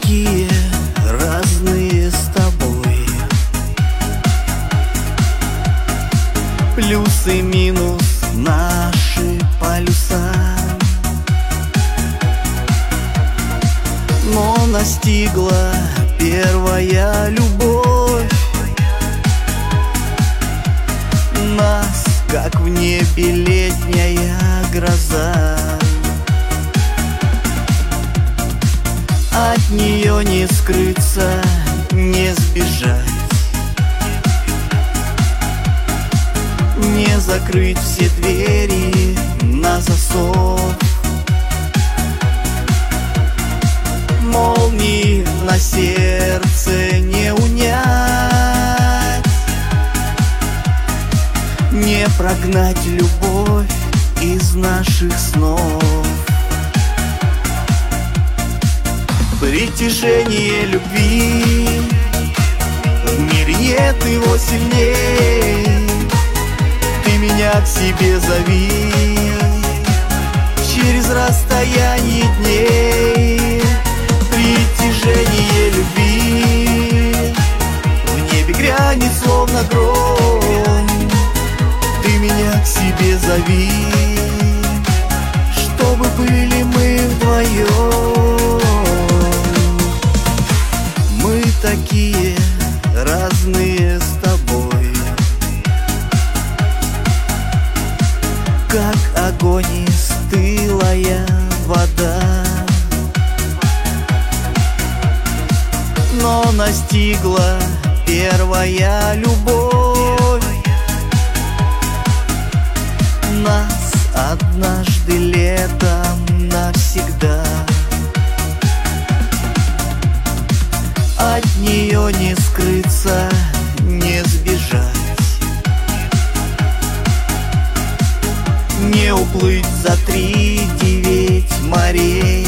такие разные с тобой. Плюс и минус наши полюса. Но настигла первая любовь нас, как в небе летняя гроза. От нее не скрыться, не сбежать, не закрыть все двери на засов. Молнии на сердце не унять, не прогнать любовь из наших снов. Притяжение любви, в мире нет его сильней. Ты меня к себе зови через расстояние дней. Притяжение любви, в небе грянет словно гром. Ты меня к себе зови, чтобы были мы вдвоем. Мы такие разные с тобой, как огонь и стылая вода. Но настигла первая любовь нас однажды летом навсегда. От нее не скрыться, не сбежать, не уплыть за 3-9 морей.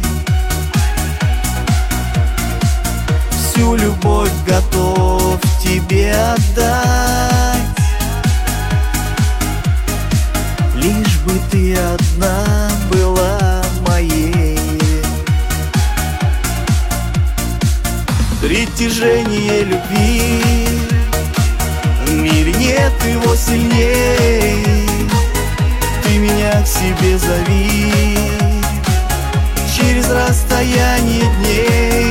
Всю любовь готов тебе отдать, лишь бы ты одна была моей. Притяжение любви, в мире нет его сильней. Ты меня к себе зови через расстояние дней.